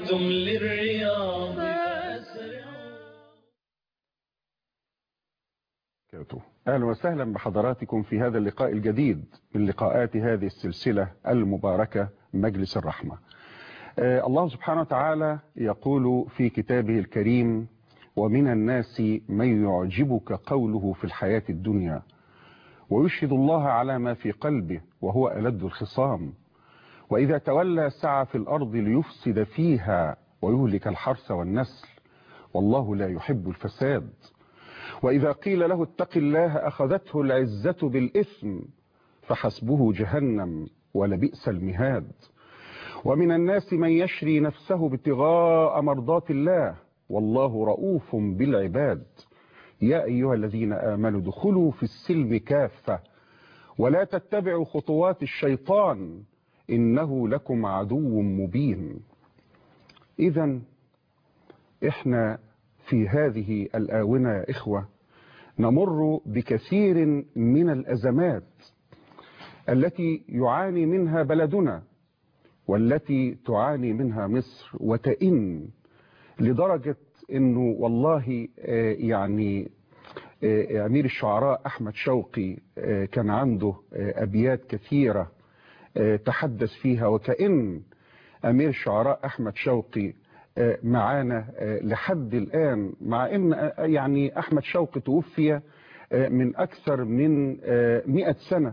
أنتم للرياض فأسرعوا. أهلا وسهلا بحضراتكم في هذا اللقاء الجديد من لقاءات هذه السلسلة المباركة مجلس الرحمة. الله سبحانه وتعالى يقول في كتابه الكريم: ومن الناس من يعجبك قوله في الحياة الدنيا ويشهد الله على ما في قلبه وهو ألد الخصام وإذا تولى سعى في الأرض ليفسد فيها ويهلك الحرث والنسل والله لا يحب الفساد وإذا قيل له اتق الله أخذته العزة بالإثم فحسبه جهنم ولبئس المهاد ومن الناس من يشري نفسه ابتغاء مرضات الله والله رؤوف بالعباد يا أيها الذين آمنوا ادخلوا في السلم كافة ولا تتبعوا خطوات الشيطان إنه لكم عدو مبين. إذن إحنا في هذه الآونة يا إخوة نمر بكثير من الأزمات التي يعاني منها بلدنا والتي تعاني منها مصر وتئن لدرجة أنه والله يعني أمير الشعراء أحمد شوقي كان عنده أبيات كثيرة تحدث فيها وكأن أمير الشعراء أحمد شوقي معانا لحد الآن مع أن يعني أحمد شوقي توفي من أكثر من 100 سنة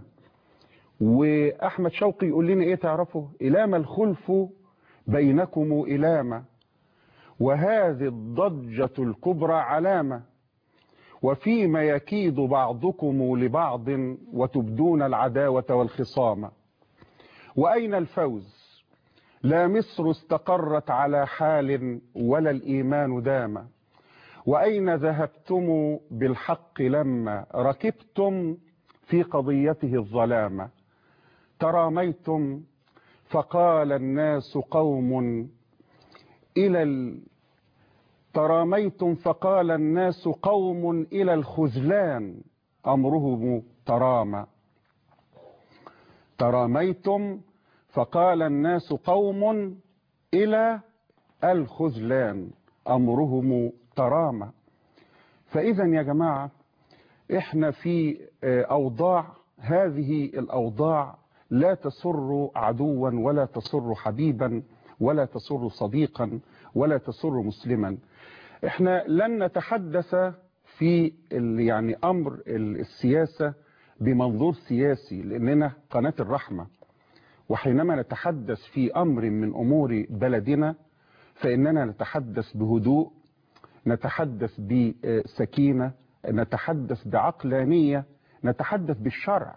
وأحمد شوقي يقول لنا إيه تعرفوا؟ إلام الخلف بينكم إلامة وهذه الضجة الكبرى علامة وفيما يكيد بعضكم لبعض وتبدون العداوة والخصامة وأين الفوز؟ لا مصر استقرت على حال ولا الإيمان دام وأين ذهبتم بالحق لما ركبتم في قضيته الظلامة تراميتم فقال الناس قوم إلى الخذلان أمرهم ترامى تراميتم فقال الناس قوم إلى الخذلان أمرهم ترامى. فإذا يا جماعة إحنا في أوضاع هذه الأوضاع لا تسر عدوا ولا تسر حبيبا ولا تسر صديقا ولا تسر مسلما. إحنا لن نتحدث في يعني أمر السياسة بمنظور سياسي لأننا قناة الرحمة وحينما نتحدث في أمر من أمور بلدنا فإننا نتحدث بهدوء نتحدث بسكينة نتحدث بعقلانية نتحدث بالشرع.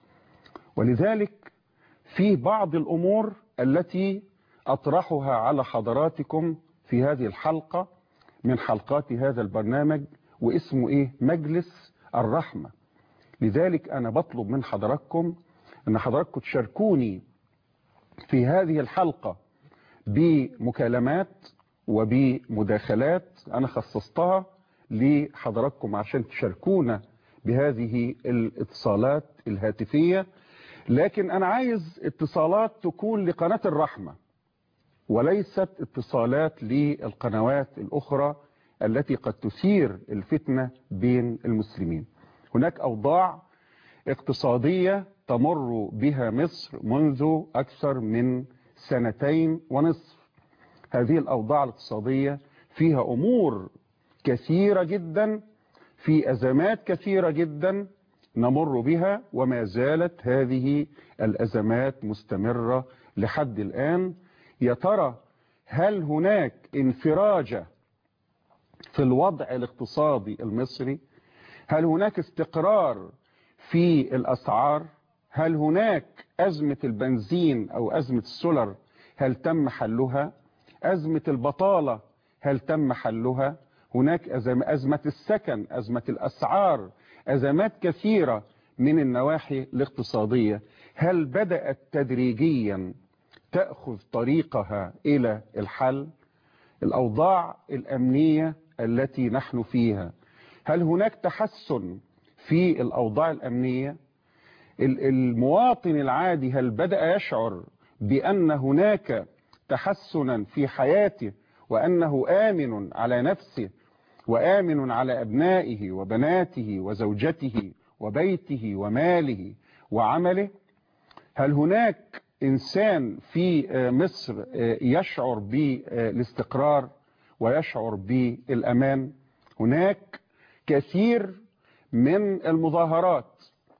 ولذلك في بعض الأمور التي أطرحها على حضراتكم في هذه الحلقة من حلقات هذا البرنامج واسمه إيه؟ مجلس الرحمة. لذلك أنا بطلب من حضراتكم أن حضراتكم تشاركوني في هذه الحلقة بمكالمات وبمداخلات أنا خصصتها لحضراتكم عشان تشاركونا بهذه الاتصالات الهاتفية. لكن أنا عايز اتصالات تكون لقناة الرحمة وليست اتصالات للقنوات الأخرى التي قد تثير الفتنة بين المسلمين. هناك أوضاع اقتصادية تمر بها مصر منذ أكثر من 2.5 سنين. هذه الأوضاع الاقتصادية فيها أمور كثيرة جدا في أزمات كثيرة جدا نمر بها وما زالت هذه الأزمات مستمرة لحد الآن. يا ترى هل هناك انفراجة في الوضع الاقتصادي المصري؟ هل هناك استقرار في الأسعار؟ هل هناك أزمة البنزين أو أزمة السولر هل تم حلها؟ أزمة البطالة هل تم حلها؟ هناك أزمة السكن، أزمة الأسعار، أزمات كثيرة من النواحي الاقتصادية هل بدأت تدريجيا تأخذ طريقها إلى الحل؟ الأوضاع الأمنية التي نحن فيها هل هناك تحسن في الأوضاع الأمنية؟ المواطن العادي هل بدأ يشعر بأن هناك تحسنا في حياته وأنه آمن على نفسه وآمن على أبنائه وبناته وزوجته وبيته وماله وعمله؟ هل هناك إنسان في مصر يشعر بالاستقرار ويشعر بالأمان؟ هناك كثير من المظاهرات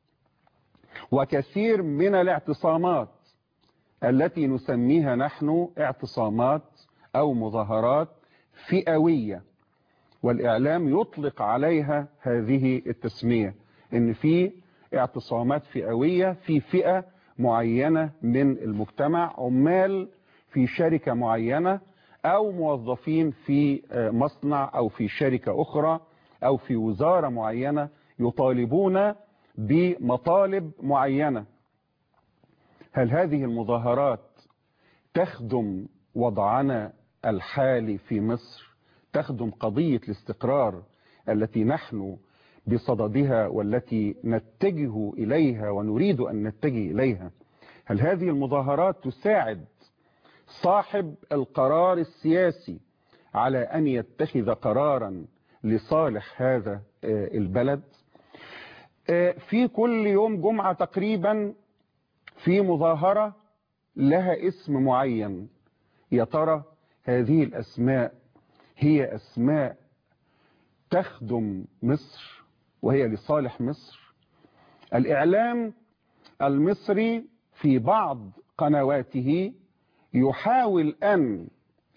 وكثير من الاعتصامات التي نسميها نحن اعتصامات أو مظاهرات فئوية، والإعلام يطلق عليها هذه التسمية، إن في اعتصامات فئوية في فئة معينة من المجتمع، عمال في شركة معينة أو موظفين في مصنع أو في شركة أخرى أو في وزارة معينة يطالبون بمطالب معينة. هل هذه المظاهرات تخدم وضعنا الحالي في مصر؟ تخدم قضية الاستقرار التي نحن بصددها والتي نتجه إليها ونريد أن نتجه إليها؟ هل هذه المظاهرات تساعد صاحب القرار السياسي على أن يتخذ قرارا لصالح هذا البلد؟ في كل يوم جمعة تقريبا في مظاهرة لها اسم معين. يا ترى هذه الأسماء هي أسماء تخدم مصر وهي لصالح مصر؟ الإعلام المصري في بعض قنواته يحاول أن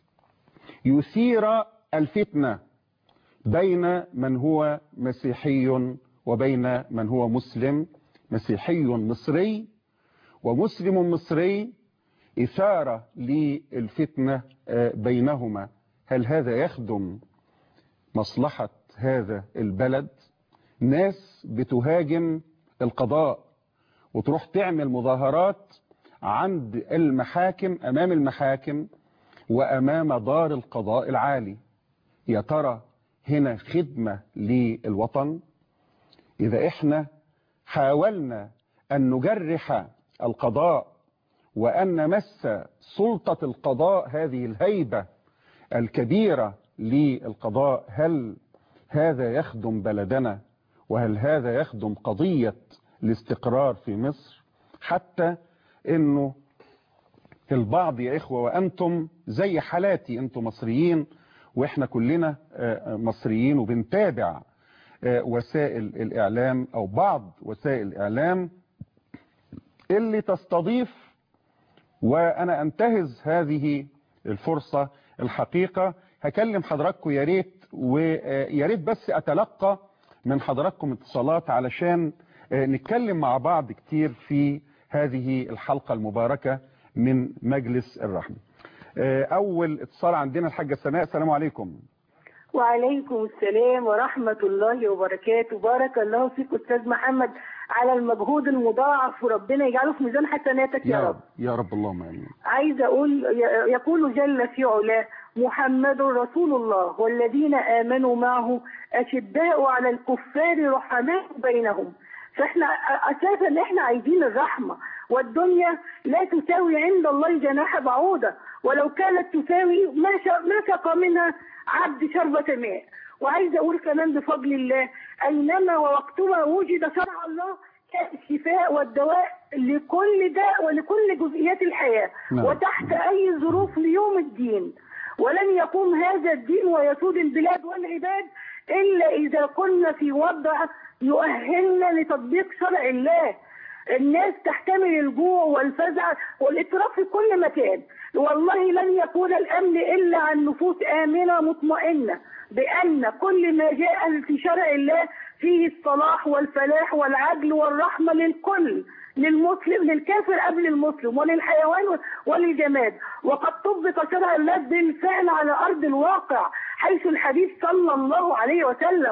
يثير الفتنة بين من هو مسيحي وبين من هو مسلم، مسيحي مصري ومسلم مصري، إثارة للفتنة بينهما. هل هذا يخدم مصلحة هذا البلد؟ ناس بتهاجم القضاء وتروح تعمل مظاهرات عند المحاكم، أمام المحاكم وأمام دار القضاء العالي. يا ترى هنا خدمة للوطن؟ إذا إحنا حاولنا أن نجرح القضاء وأن نمس سلطة القضاء هذه الهيبة الكبيرة للقضاء، هل هذا يخدم بلدنا؟ وهل هذا يخدم قضية الاستقرار في مصر؟ حتى انه البعض يا اخوة، وانتم زي حالاتي، انتم مصريين واحنا كلنا مصريين وبنتابع وسائل الاعلام او بعض وسائل الاعلام اللي تستضيف، وانا انتهز هذه الفرصة الحقيقة هكلم حضراتكم يا ريت، ويا ريت بس اتلقى من حضراتكم اتصالات علشان نتكلم مع بعض كتير في هذه الحلقة المباركة من مجلس الرحمة. اول اتصال عندنا الحاجة سناء. السلام عليكم. وعليكم السلام ورحمة الله وبركاته. بارك الله فيك أستاذ محمد على المجهود المضاعف، وربنا يجعله في ميزان حسناتك يا رب. يا رب اللهم آمين. عايز أقول يقول جل في علاه: محمد رسول الله والذين آمنوا معه أشداء على الكفار رحماء بينهم. فإحنا أساسا إحنا عايزين الرحمة، والدنيا لا تساوي عند الله جناح بعوضة، ولو كانت تساوي ما سقى منها عبد شربة ماء. وعايز أقول كمان بفضل الله أينما ووقتما وجد شرع الله كان الشفاء والدواء لكل داء ولكل جزئيات الحياة. وتحت أي ظروف ليوم الدين. ولن يقوم هذا الدين ويسود البلاد والعباد إلا إذا كنا في وضع يؤهلنا لتطبيق شرع الله. الناس تحتمل الجوع والفزع والاضطراب في كل مكان، والله لن يكون الأمن إلا عن نفوس آمنة مطمئنة بأن كل ما جاء في شرع الله فيه الصلاح والفلاح والعدل والرحمة للكل، للمسلم للكافر قبل المسلم وللحيوان وللجماد. وقد طبق شرع الله بالفعل على أرض الواقع حيث الحديث صلى الله عليه وسلم.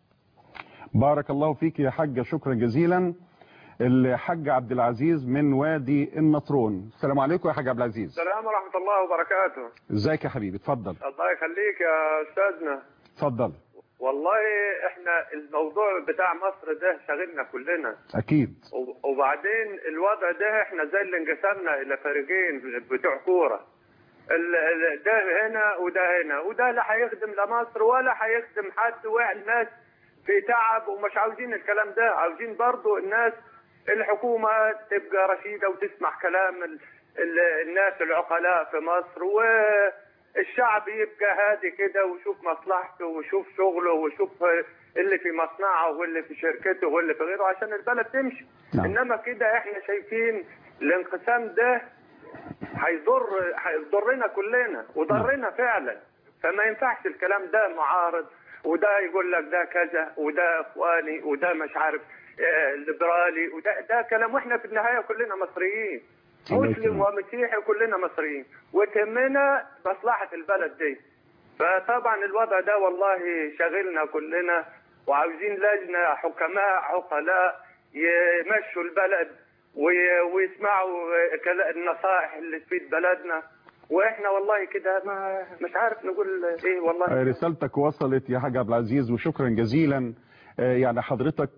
بارك الله فيك يا حاجة، شكرا جزيلا. الحاج عبد العزيز من وادي النطرون. السلام عليكم يا حاج عبد العزيز. السلام ورحمة الله وبركاته. ازيك يا حبيبي؟ اتفضل. الله يخليك يا استاذنا. اتفضل. والله احنا الموضوع بتاع مصر ده شاغلنا كلنا اكيد. وبعدين الوضع ده احنا زي اللي انقسمنا الى فريقين بتوع كوره. ده هنا وده هنا، وده لا هيخدم لا مصر ولا هيخدم حد، والناس في تعب ومش عاوزين الكلام ده. عاوزين برضو الناس الحكومة تبقى رشيدة وتسمع كلام الناس العقلاء في مصر، والشعب يبقى هادي كده ويشوف مصلحته ويشوف شغله ويشوف اللي في مصنعه واللي في شركته واللي في غيره عشان البلد تمشي. انما كده احنا شايفين الانقسام ده هيضرنا كلنا وضرنا فعلا. فما ينفعش الكلام ده معارض، وده يقول لك ده كذا وده اخواني وده مش عارف ليبرالي، وده كلام. واحنا في النهايه كلنا مصريين، مسلم ومسيحي كلنا مصريين، وتهمنا مصلحه البلد دي. فطبعا الوضع ده والله شاغلنا كلنا، وعاوزين لجنه حكماء عقلاء يمشوا البلد ويسمعوا النصائح اللي تفيد بلدنا. واحنا والله كده مش عارف نقول ايه. والله رسالتك وصلت يا حاج عبد العزيز وشكرا جزيلا. يعني حضرتك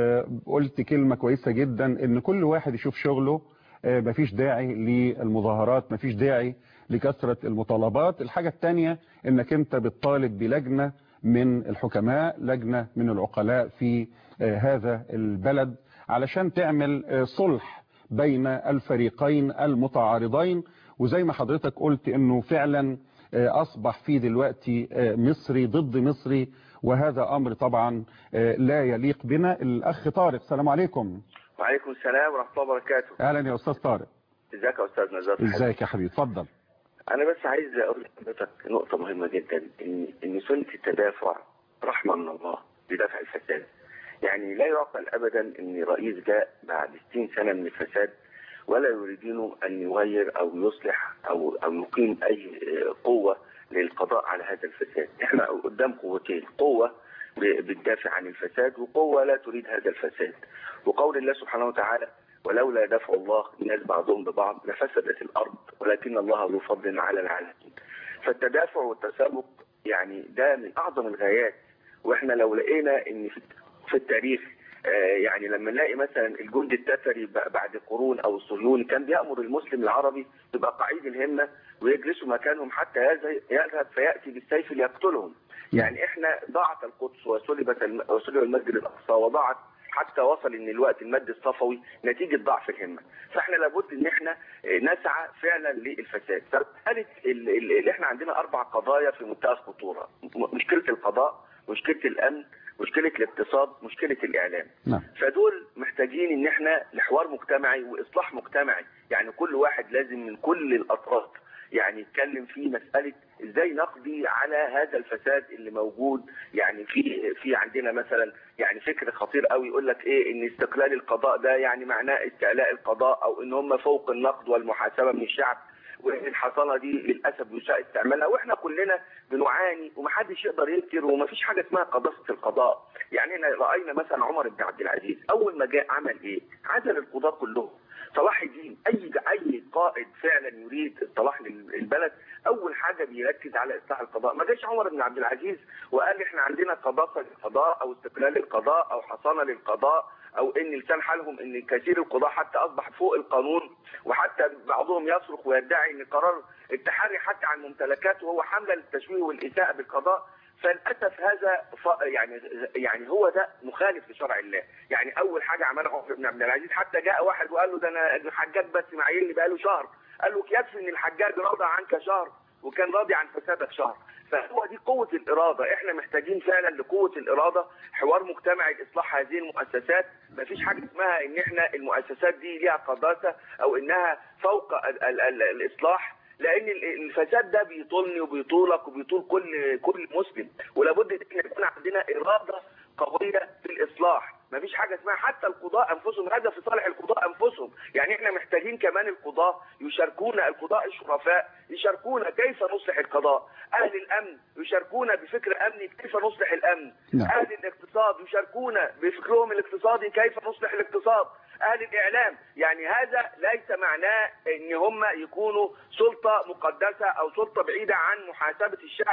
قلت كلمة كويسة جدا، ان كل واحد يشوف شغله، مفيش داعي للمظاهرات، مفيش داعي لكثرة المطالبات. الحاجة الثانية انك انت بتطالب بلجنة من الحكماء، لجنة من العقلاء في هذا البلد علشان تعمل صلح بين الفريقين المتعارضين. وزي ما حضرتك قلت انه فعلا اصبح في دلوقتي مصري ضد مصري، وهذا امر طبعا لا يليق بنا. الاخ طارق، السلام عليكم. وعليكم السلام ورحمه الله وبركاته. اهلا يا استاذ طارق. ازيك يا استاذ نزار؟ ازيك يا حبيبي، اتفضل. انا بس عايز اقول لحضرتك نقطه مهمه جدا، ان سنه التدافع رحمه من الله بدفع الفساد. يعني لا يعقل ابدا ان رئيس جاء بعد 60 سنه من الفساد ولا يريدون ان يغير او يصلح او يقيم اي قوه للقضاء على هذا الفساد. احنا قدام قوتين، قوه بتدافع عن الفساد وقوه لا تريد هذا الفساد. وقول الله سبحانه وتعالى: ولولا دفع الله الناس بعضهم ببعض لفسدت الارض ولكن الله ذو فضل على العالمين. فالتدافع والتسابق يعني ده من اعظم الغايات. واحنا لو لقينا ان في التاريخ يعني لما نلاقي مثلا الجند التتري بعد قرون او الصهيوني كان بيأمر المسلم العربي يبقى قعيد الهمه ويجلسوا مكانهم حتى يذهب فياتي بالسيف ليقتلهم. يعني احنا ضاعت القدس وسلب المسجد الاقصى وضاعت حتى وصل ان الوقت المد الصفوي نتيجه ضعف الهمه. فاحنا لابد ان احنا نسعى فعلا للفساد. فبالتالي اللي احنا عندنا 4 قضايا في منتهى الخطوره: مشكله القضاء، مشكله الامن، مشكله الاقتصاد، مشكله الاعلام. فدول محتاجين ان احنا لحوار مجتمعي واصلاح مجتمعي. يعني كل واحد لازم من كل الاطراف يعني يتكلم في مساله ازاي نقضي على هذا الفساد اللي موجود. يعني في عندنا مثلا يعني فكر خطير قوي يقول لك ايه، ان استقلال القضاء ده يعني معناه استعلاء القضاء او ان هم فوق النقد والمحاسبه من الشعب، وان الحصانه دي للاسف يساء استعمالها. واحنا كلنا بنعاني ومحدش يقدر ينكر، ومفيش حاجه اسمها قداسه القضاء. يعني احنا راينا مثلا عمر بن عبد العزيز اول ما جاء عمل ايه؟ عزل القضاة كلهم. صلاح الدين اي قائد فعلا يريد اصلاح للبلد اول حاجه بيركز على اصلاح القضاء. ما جاش عمر بن عبد العزيز وقال احنا عندنا قداسه للقضاء او استقلال للقضاء او حصانه للقضاء او ان لسان حالهم ان كثير القضاء حتى اصبح فوق القانون، وحتى بعضهم يصرخ ويدعي ان قرار التحري حتى عن ممتلكاته هو حمله للتشويه والاساءه بالقضاء. فللاسف هذا يعني هو ده مخالف لشرع الله. يعني اول حاجه عملها عمر بن عبد العزيز حتى جاء واحد وقال له ده انا الحجاج بس معيني بقاله شهر، قال له يكفي ان الحجاج راضى عنك شهر وكان راضي عن فسادك شهر. فهو دي قوه الاراده. احنا محتاجين فعلا لقوه الاراده، حوار مجتمعي لاصلاح هذه المؤسسات. مفيش حاجه اسمها ان احنا المؤسسات دي ليها قداسه او انها فوق الاصلاح، لان الفساد ده بيطولني وبيطولك وبيطول كل مسلم. ولابد ان احنا يكون عندنا اراده قويه في الاصلاح. مفيش حاجه اسمها حتى القضاء انفسهم، هذا في صالح القضاء انفسهم. يعني احنا محتاجين كمان القضاء يشاركونا، القضاء الشرفاء يشاركونا كيف نصلح القضاء، اهل الامن يشاركونا بفكر امني كيف نصلح الامن، اهل الاقتصاد يشاركونا بفكرهم الاقتصادي كيف نصلح الاقتصاد، اهل الاعلام. يعني هذا ليس معناه ان هم يكونوا سلطه مقدسه او سلطه بعيده عن محاسبه الشعب.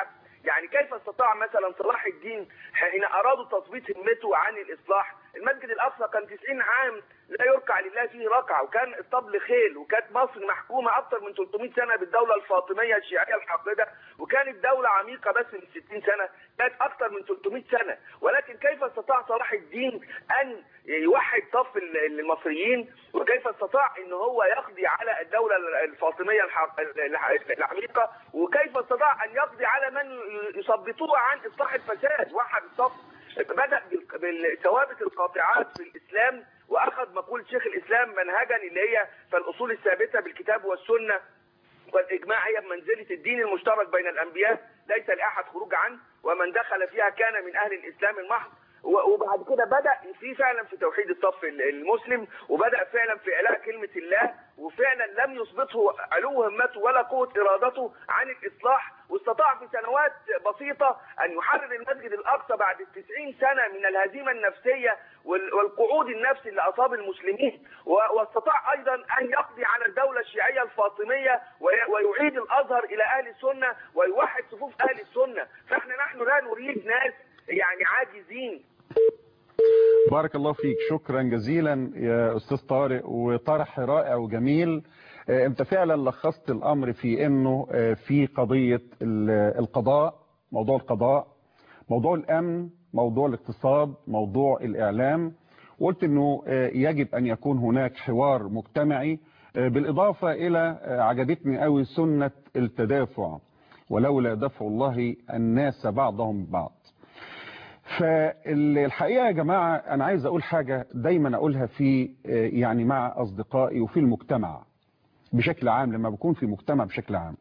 يعني كيف استطاع مثلا صلاح الدين حين ارادوا تثبيط همته عن الاصلاح؟ المسجد الاقصى كان 90 عام لا يركع لله فيه ركعه، وكان الطبل خيل، وكانت مصر محكومه اكثر من 300 سنه بالدوله الفاطميه الشيعيه الحاقده، وكانت دوله عميقه بس من 60 سنه، كانت اكثر من 300 سنه، ولكن كيف استطاع صلاح الدين ان يوحد صف المصريين؟ وكيف استطاع ان هو يقضي على الدوله الفاطميه العميقه؟ وكيف استطاع ان يقضي على من يثبطوه عن اصلاح الفساد؟ وحد الصف. بدأ بالثوابت القاطعات في الإسلام، وأخذ مقولة شيخ الإسلام منهجا اللي هي فالأصول الثابتة بالكتاب والسنة والإجماع هي بمنزلة الدين المشترك بين الأنبياء ليس لأحد خروج عنه، ومن دخل فيها كان من أهل الإسلام المحض. وبعد كده بدأ فعلا في توحيد الصف المسلم، وبدأ فعلا في إعلاء كلمة الله، وفعلا لم يثبته علو همته ولا قوة إرادته عن الإصلاح، واستطاع في سنوات بسيطة أن يحرر المسجد الأقصى بعد 90 سنة من الهزيمة النفسية والقعود النفسي اللي أصاب المسلمين، واستطاع أيضا أن يقضي على الدولة الشيعية الفاطمية ويعيد الأزهر إلى أهل السنة ويوحد صفوف أهل السنة. نحن لا نريد ناس يعني عاجزين. بارك الله فيك، شكرا جزيلا يا أستاذ طارق، وطرح رائع وجميل. انت فعلا لخصت الأمر في انه في قضية القضاء، موضوع القضاء، موضوع الأمن، موضوع الاقتصاد، موضوع الإعلام، وقلت انه يجب ان يكون هناك حوار مجتمعي، بالإضافة إلى عجبتني قوي سنة التدافع، ولولا دفع الله الناس بعضهم ببعض. فالحقيقة يا جماعة أنا عايز أقول حاجة دايما أقولها في يعني مع أصدقائي وفي المجتمع بشكل عام، لما بكون في مجتمع بشكل عام.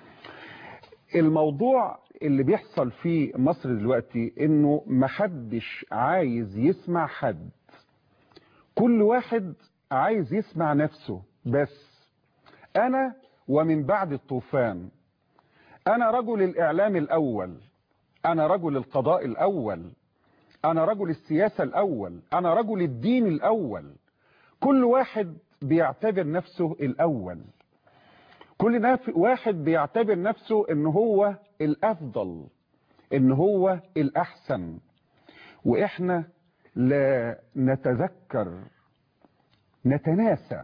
الموضوع اللي بيحصل في مصر دلوقتي إنه محدش عايز يسمع حد، كل واحد عايز يسمع نفسه بس. أنا ومن بعد الطوفان، أنا رجل الإعلام الأول، أنا رجل القضاء الأول، أنا رجل السياسة الأول، أنا رجل الدين الأول. كل واحد بيعتبر نفسه الأول، كل واحد بيعتبر نفسه إن هو الأفضل، إن هو الأحسن. وإحنا لا نتذكر، نتناسى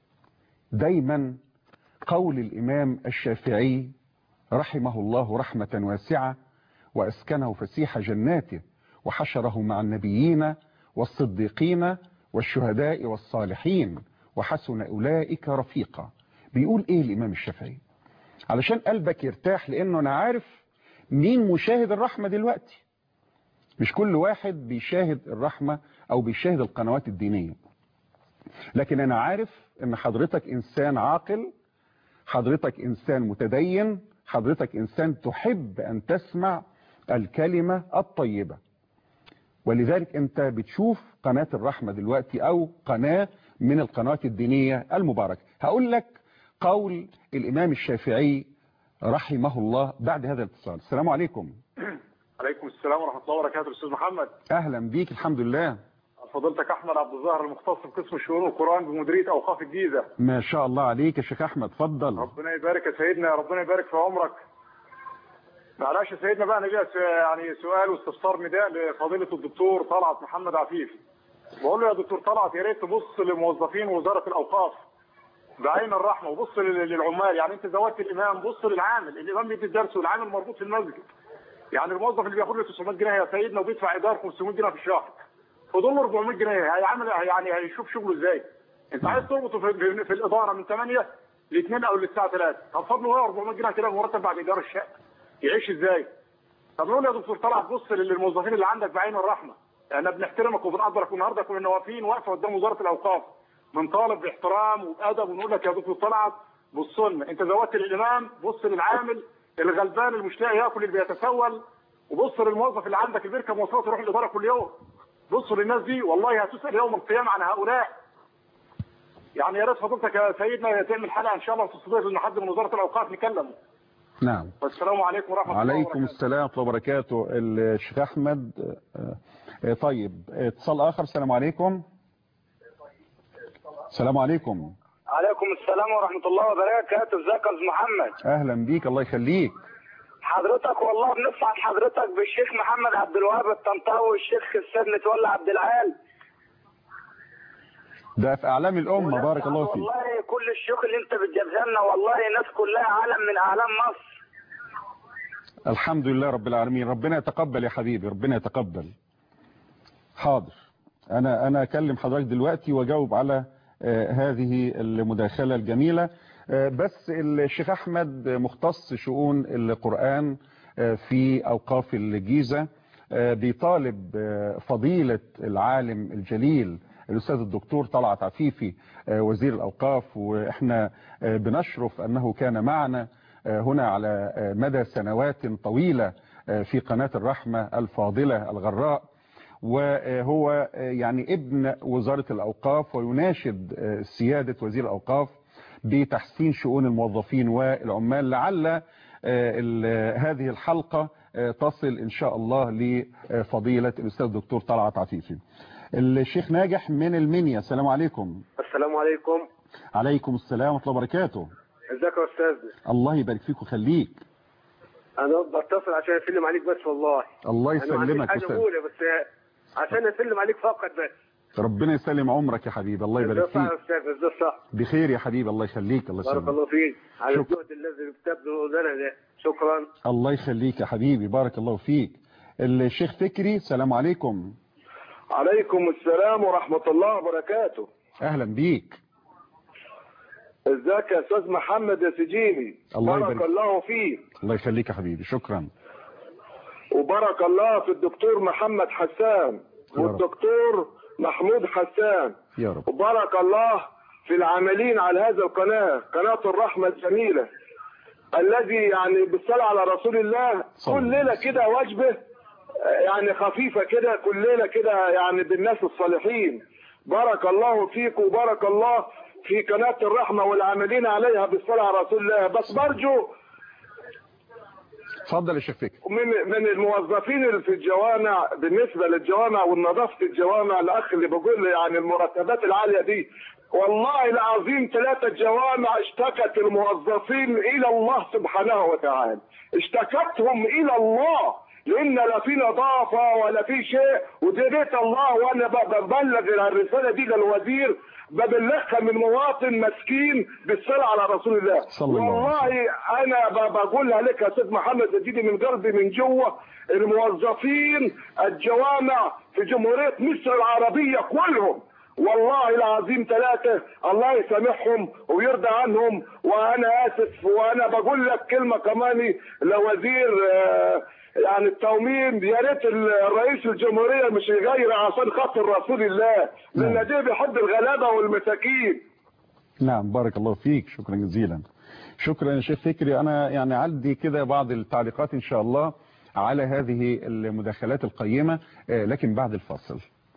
دايما قول الإمام الشافعي رحمه الله رحمة واسعة: وأسكنه فسيح جناته وحشره مع النبيين والصديقين والشهداء والصالحين وحسن أولئك رفيقا. بيقول إيه الإمام الشافعي؟ علشان قلبك يرتاح، لأنه أنا عارف مين مشاهد الرحمة دلوقتي. مش كل واحد بيشاهد الرحمة أو بيشاهد القنوات الدينية، لكن أنا عارف إن حضرتك إنسان عاقل، حضرتك إنسان متدين، حضرتك إنسان تحب أن تسمع الكلمة الطيبة، ولذلك أنت بتشوف قناة الرحمة دلوقتي أو قناة من القنوات الدينية المباركة. هقول لك قول الإمام الشافعي رحمه الله بعد هذا الاتصال. السلام عليكم. عليكم السلام ورحمة الله وبركاته. أستاذ محمد، أهلا بيك. الحمد لله. فضيلتك أحمد عبد الظاهر، المختص في قسم الشؤون القرآن بمديرية أوقاف الجيزة. ما شاء الله عليك يا شيخ أحمد، اتفضل. ربنا يبارك يا سيدنا، ربنا يبارك في عمرك. معلش يا سيدنا بقى، أنا ليا يعني سؤال واستفسار نداء لفضيلة الدكتور طلعت محمد عفيف. بقول له يا دكتور طلعت، يا ريت تبص لموظفين وزارة الأوقاف بعين الرحمة، وبص للعمال. يعني أنت زودت الإمام، بص للعامل، الإمام بيدي الدرس والعامل مربوط في المسجد. يعني الموظف اللي بياخد له 900 جنيه يا سيدنا وبيدفع إيجار 500 جنيه في الشهر، فضل 400 جنيه، هيعمل يعني هيشوف شغله ازاي؟ انت عايز تربطه في الاداره من 8 ل 2 او للساعه 3، هتفضل له 400 جنيه كده مرتب بعد ايجار الشقه، يعيش ازاي؟ طب نقول يا دكتور طلعت بص للموظفين اللي عندك بعين الرحمه. احنا بنحترمك وبنقدرك، والنهارده كنا واقفين واقفه قدام وزاره الاوقاف بنطالب باحترام وبادب، ونقول لك يا دكتور طلعت بص لنا، انت زودت للامام، بص للعامل الغلبان اللي مش لاقي ياكل اللي بيتسول، وبص للموظف اللي عندك اللي بيركب مواصلات يروح الاداره كل يوم. بصوا للناس دي، والله هتسأل يوم القيامة عن هؤلاء. يعني يا ريت فضيلتك يا سيدنا تعمل حلقة إن شاء الله وتستضيف لنا حد من وزارة الأوقاف نكلمه. نعم. والسلام عليكم ورحمة الله وبركاته. وعليكم السلام ورحمة الله وبركاته. الشيخ أحمد. طيب اتصال آخر. السلام عليكم. السلام عليكم. عليكم السلام ورحمة الله وبركاته. ازيك يا أستاذ محمد؟ أهلا بيك، الله يخليك. حضرتك والله بنفعل حضرتك بالشيخ محمد عبد الوهاب الطنطاوي والشيخ السيد متولي عبد العال. ده في اعلام الامه، بارك الله فيك. والله كل الشيوخ اللي انت بتجيبها لنا والله ناس كلها علم من اعلام مصر. الحمد لله رب العالمين، ربنا يتقبل يا حبيبي، ربنا يتقبل. حاضر، انا اكلم حضرتك دلوقتي واجاوب على هذه المداخله الجميله. بس الشيخ احمد مختص شؤون القرآن في اوقاف الجيزة بيطالب فضيلة العالم الجليل الاستاذ الدكتور طلعت عفيفي وزير الاوقاف، واحنا بنشرف انه كان معنا هنا على مدى سنوات طويلة في قناة الرحمة الفاضلة الغراء، وهو يعني ابن وزارة الأوقاف، ويناشد سيادة وزير الأوقاف بتحسين شؤون الموظفين والعمال. لعل هذه الحلقة تصل إن شاء الله لفضيلة الأستاذ الدكتور طلعت عفيفي. الشيخ ناجح من المنيا، السلام عليكم. السلام عليكم. عليكم السلام ورحمة الله وبركاته. ازيك يا أستاذ؟ الله يبارك فيك ويخليك. أنا بتصل عشان أسلم عليك بس والله. الله يسلمك يا أستاذ. بس عشان أسلم عليك فقط بس. ربنا يسلم عمرك يا حبيبي، الله يبارك فيك. ازاي صح؟ بخير يا حبيبي، الله يخليك. الله يسلمك. بارك الله فيك على الجهد الذي بتبذله لنا ده، شكرا. الله يخليك يا حبيبي، بارك الله فيك. الشيخ فكري، السلام عليكم. عليكم السلام ورحمة الله وبركاته. أهلا بيك. ازيك يا أستاذ محمد يا سجيني؟ بارك الله فيك. الله يخليك يا حبيبي، شكرا. وبارك الله في الدكتور محمد حسان والدكتور محمود حسان يا رب. وبارك الله في العاملين على هذا القناة، قناة الرحمة الجميلة الذي يعني بالصلاة على رسول الله كل ليلة كده وجبة يعني خفيفة كده، كل ليلة كده يعني بالناس الصالحين. بارك الله فيك وبارك الله في قناة الرحمة والعاملين عليها بالصلاة على رسول الله. بس برجو اتفضل يا شيخ فكري. من الموظفين اللي في الجوامع، بالنسبة للجوامع والنظافة الجوامع، الأخ اللي بيقول يعني المرتبات العالية دي، والله العظيم 3 جوامع اشتكت الموظفين إلى الله سبحانه وتعالى، اشتكتهم إلى الله، لأن لا في نظافة ولا في شيء. ودي بيت الله، وأنا ببلغ الرسالة دي للوزير، ببلغها من مواطن مسكين بالصلاة على رسول الله. والله أنا بقولها لك يا أستاذ محمد زكيدي من قلبي من جوه، الموظفين الجوامع في جمهورية مصر العربية كلهم والله العظيم 3 الله يسامحهم ويرضى عنهم. وانا اسف، وانا بقول لك كلمه كمان لوزير يعني التومين، يا ريت الرئيس الجمهوريه مش يغير عشان خاطر رسول الله، لان ده بيحب الغلابه والمساكين. نعم بارك الله فيك، شكرا جزيلا. شكرا يا شيخ فكري. انا يعني عندي كده بعض التعليقات ان شاء الله على هذه المداخلات القيمه، لكن بعد الفاصل.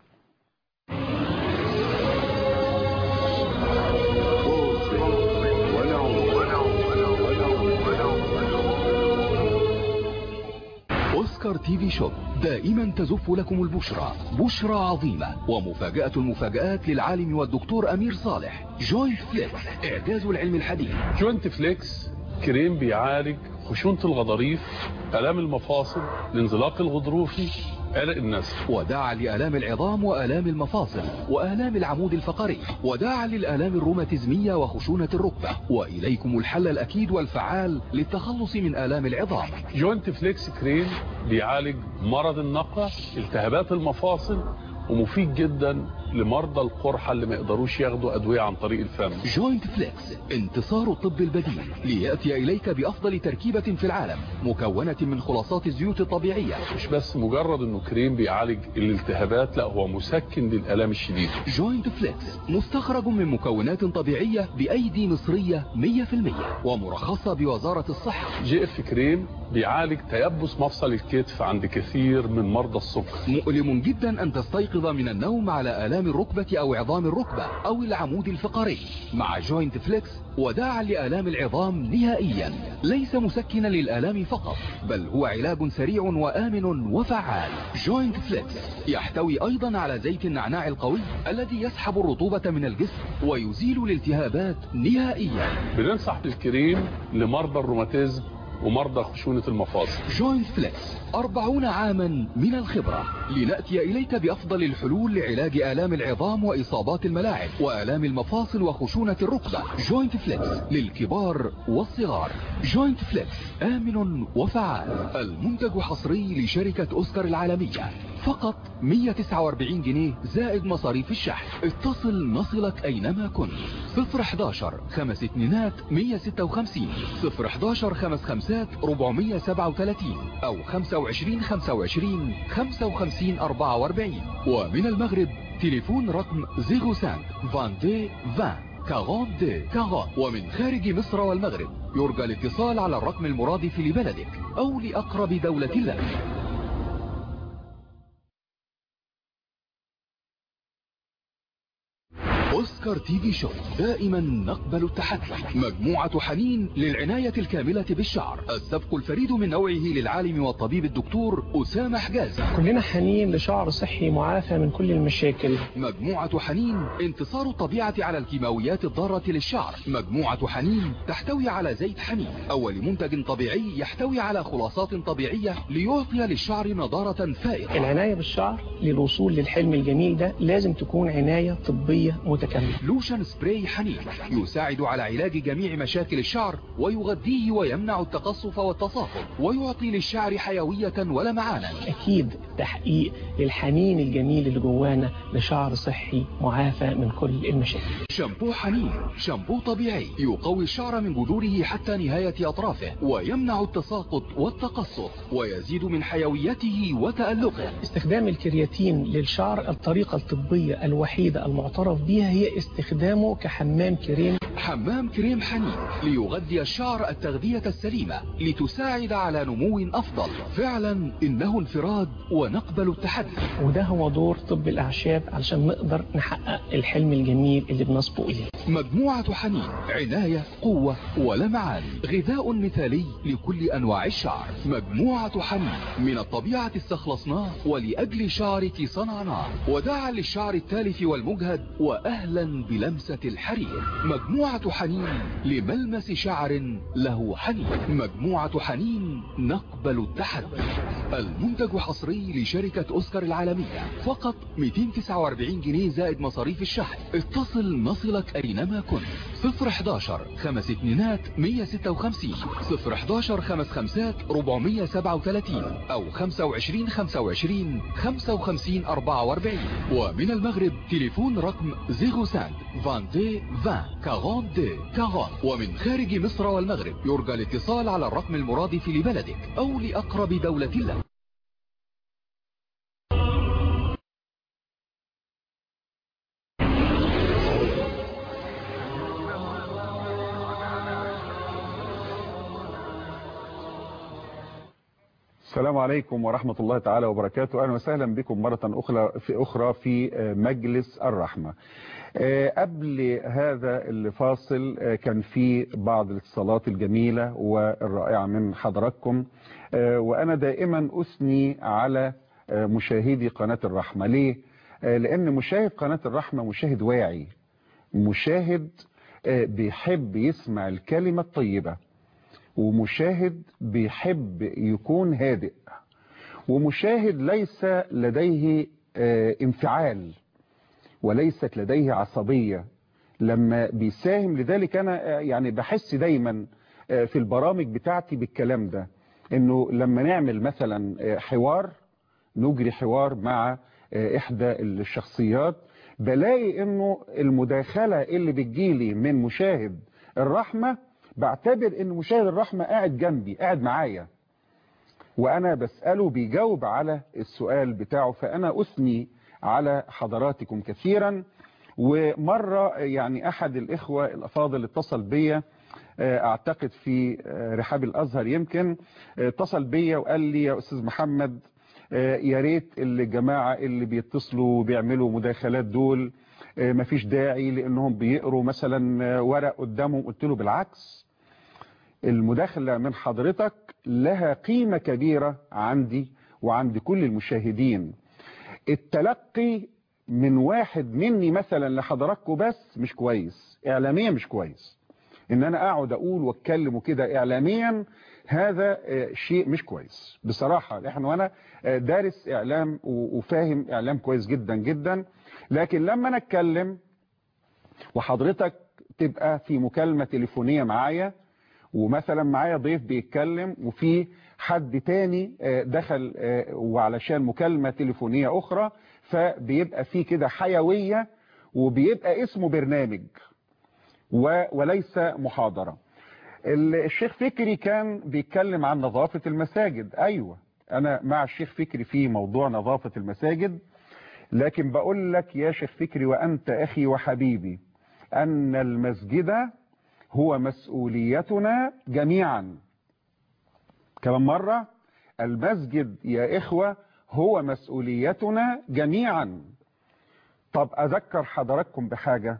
اوسكار تي في شوب دائما تزف لكم البشرى، بشرى عظيمة ومفاجأة المفاجآت للعالم والدكتور أمير صالح. جوينت فليكس، إعجاز العلم الحديث. جوينت فليكس كريم بيعالج خشونة الغضاريف، آلام المفاصل، الانزلاق الغضروفي، عرق النسل، وداعا لآلام العظام وآلام المفاصل وآلام العمود الفقري، وداعا للآلام الروماتيزمية وخشونة الركبة. وإليكم الحل الأكيد والفعال للتخلص من آلام العظام. جوينت فليكس كريم بيعالج مرض النقع، التهابات المفاصل، ومفيد جدا لمرضى القرحة اللي ما يقدروش ياخدوا أدوية عن طريق الفم. جوينت فليكس، انتصار الطب البديل ليأتي إليك بأفضل تركيبة في العالم، مكونة من خلاصات الزيوت الطبيعية. مش بس مجرد انه كريم بيعالج الالتهابات، لا هو مسكن للآلام الشديدة. جوينت فليكس مستخرج من مكونات طبيعية بأيدي مصرية 100% ومرخصة بوزارة الصحة. جي اف كريم بيعالج تيبس مفصل الكتف عند كثير من مرضى السكر. مؤلم جدا أن تستيقظ من النوم على آلام الركبة أو عظام الركبة أو العمود الفقري. مع جوينت فليكس وداعا لآلام العظام نهائيا، ليس مسكنا للآلام فقط، بل هو علاج سريع وآمن وفعال. جوينت فليكس يحتوي أيضا على زيت النعناع القوي الذي يسحب الرطوبة من الجسم ويزيل الالتهابات نهائيا. بننصح بالكريم لمرضى الروماتيزم ومرضى خشونة المفاصل. جوينت فليكس 40 عاما من الخبرة، لنأتي إليك بأفضل الحلول لعلاج آلام العظام وإصابات الملاعب وآلام المفاصل وخشونة الركبة. جوينت فليكس للكبار والصغار. جوينت فليكس آمن وفعال. المنتج حصري لشركة أوسكار العالمية، فقط 149 جنيه زائد مصاريف الشحن. اتصل نصلك أينما كنت. 011 5 2 156 011 5 5 437 أو 25 25 55 44. ومن المغرب تليفون رقم 05 22 20 42 40. ومن خارج مصر والمغرب يرجى الاتصال على الرقم المرادف لبلدك أو لأقرب دولة لك. أوسكار تي في شو، دائما نقبل التحدي. مجموعة حنين للعناية الكاملة بالشعر، السبق الفريد من نوعه للعالم والطبيب الدكتور أسامة حجازي. كلنا حنين لشعر صحي معافى من كل المشاكل. مجموعة حنين انتصار الطبيعة على الكيماويات الضارة للشعر. مجموعة حنين تحتوي على زيت حنين، أول منتج طبيعي يحتوي على خلاصات طبيعية ليعطي للشعر نضارة فائقة. العناية بالشعر للوصول للحلم الجميل ده لازم تكون عناية طبية متكاملة. لوشن سبراي حنين يساعد على علاج جميع مشاكل الشعر ويغذيه ويمنع التقصف والتصاقم ويعطي للشعر حيوية ولمعانا. أكيد تحقيق للحنين الجميل اللي جوانا لشعر صحي معافى من كل المشاكل. شامبو حنين، شامبو طبيعي يقوي الشعر من جذوره حتى نهاية أطرافه ويمنع التساقط والتقصف ويزيد من حيويته وتألقه. استخدام الكرياتين للشعر الطريقة الطبية الوحيدة المعترف بها هي استخدامه كحمام كريم. حمام كريم حنين ليغذي الشعر التغذية السليمة لتساعد على نمو أفضل. فعلا إنه انفراد ونقبل التحدي، وده هو دور طب الأعشاب علشان نقدر نحقق الحلم الجميل اللي بنصبو إليه. مجموعة حنين عناية قوة ولمعان، غذاء مثالي لكل أنواع الشعر. مجموعة حنين من الطبيعة استخلصناه ولأجل شعرك صنعناه، وداعا للشعر التالف والمجهد وأهلا بلمسة الحرير. مجموعة حنين لملمس شعر له حنين. مجموعة حنين نقبل التحدي. المنتج حصري لشركة أوسكار العالمية، فقط 249 جنيه زائد مصاريف الشحن. اتصل نصلك أينما كنت. 011 5 2 156 011 5 5 437 أو 25 25 55 44. ومن المغرب تليفون رقم 05 22 20 42 40. ومن خارج مصر والمغرب يرجى الاتصال على الرقم المرادف لبلدك أو لأقرب دولة لك. السلام عليكم ورحمة الله تعالى وبركاته. أهلا وسهلا بكم مرة أخرى في مجلس الرحمة. قبل هذا الفاصل كان في بعض الاتصالات الجميلة والرائعة من حضراتكم، وأنا دائما أثني على مشاهدي قناة الرحمة. ليه؟ لأن مشاهد قناة الرحمة مشاهد واعي، مشاهد بيحب يسمع الكلمة الطيبة، ومشاهد بيحب يكون هادئ، ومشاهد ليس لديه انفعال وليست لديه عصبية لما بيساهم. لذلك أنا يعني بحس دايما في البرامج بتاعتي بالكلام ده، انه لما نعمل مثلا حوار، نجري حوار مع احدى الشخصيات، بلاقي انه المداخلة اللي بتجيلي من مشاهد الرحمة بعتبر ان مشاهد الرحمة قاعد جنبي، قاعد معايا، وانا بسأله بيجاوب على السؤال بتاعه. فانا اثني على حضراتكم كثيرا. ومرة يعني احد الاخوة الافاضل اتصل بيا، اعتقد في رحاب الازهر يمكن، اتصل بيا وقال لي يا استاذ محمد يا ريت الجماعة اللي بيتصلوا وبيعملوا مداخلات دول مفيش داعي لانهم بيقروا مثلا ورق قدامهم. قلت له بالعكس، المداخلة من حضرتك لها قيمة كبيرة عندي وعند كل المشاهدين. التلقي من واحد مني مثلا لحضراتكم بس مش كويس، اعلاميا مش كويس. ان انا اقعد اقول واتكلم وكده اعلاميا هذا شيء مش كويس بصراحة. وانا دارس اعلام وفاهم اعلام كويس جدا جدا، لكن لما نتكلم وحضرتك تبقى في مكالمة تليفونية معايا، ومثلا معايا ضيف بيتكلم وفي حد تاني دخل وعلشان مكالمة تليفونية اخرى، فبيبقى في كده حيوية وبيبقى اسمه برنامج وليس محاضرة. الشيخ فكري كان بيتكلم عن نظافة المساجد. ايوه انا مع الشيخ فكري في موضوع نظافة المساجد، لكن بقول لك يا شيخ فكري وانت اخي وحبيبي ان المسجد هو مسؤوليتنا جميعا. كمان مرة، المسجد يا إخوة هو مسؤوليتنا جميعا. طب أذكر حضراتكم بحاجة.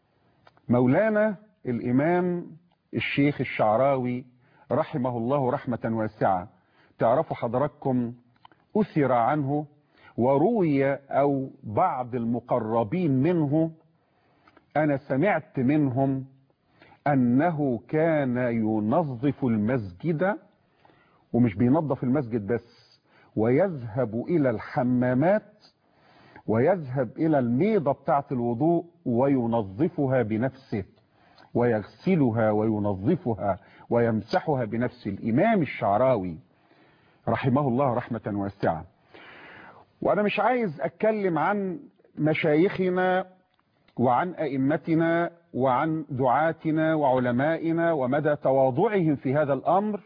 مولانا الإمام الشيخ الشعراوي رحمه الله رحمة واسعة، تعرفوا حضراتكم أثر عنه وروي أو بعض المقربين منه، أنا سمعت منهم أنه كان ينظف المسجد، ومش بينظف المسجد بس، ويذهب إلى الحمامات ويذهب إلى الميضة بتاعة الوضوء وينظفها بنفسه ويغسلها وينظفها ويمسحها بنفسه. الإمام الشعراوي رحمه الله رحمة واسعة. وأنا مش عايز أتكلم عن مشايخنا وعن أئمتنا وعن دعاتنا وعلمائنا ومدى تواضعهم في هذا الأمر،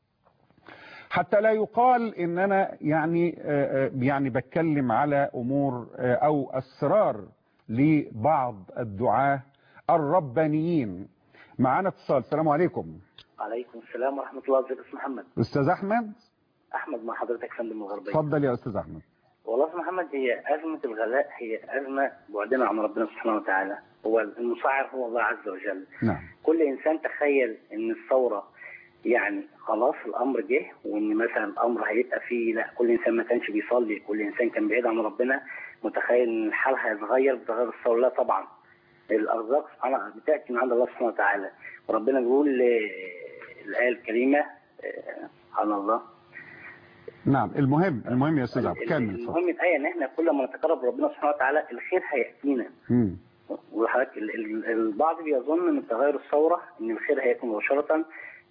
حتى لا يقال إن أنا يعني بتكلم على أمور أو أسرار لبعض الدعاة الربانيين. معانا اتصال. السلام عليكم. عليكم السلام ورحمة الله وبركاته. محمد. أستاذ أحمد. أحمد مع حضرتك فندم الغربية. اتفضل يا أستاذ أحمد. والله يا محمد، هي أزمة الغلاء هي أزمة بعدنا عن ربنا سبحانه وتعالى. هو المسعر هو الله عز وجل. نعم. كل إنسان تخيل إن الثورة يعني خلاص الأمر جه، وإن مثلا الأمر هيبقى فيه لا، كل إنسان ما كانش بيصلي، كل إنسان كان بعيد عن ربنا، متخيل إن الحال هيتغير بتغير الثورة. لا طبعا، الأرزاق سبحانه بتأتي من عند الله سبحانه وتعالى، وربنا بيقول الآية الكريمة سبحان الله. نعم. المهم يا أستاذ عبد كامل. المهم الآية إن إحنا كل ما نتقرب ربنا سبحانه وتعالى الخير هيأتينا. وحضرتك البعض بيظن من تغير الثورة إن الخير هيأتي مباشرة،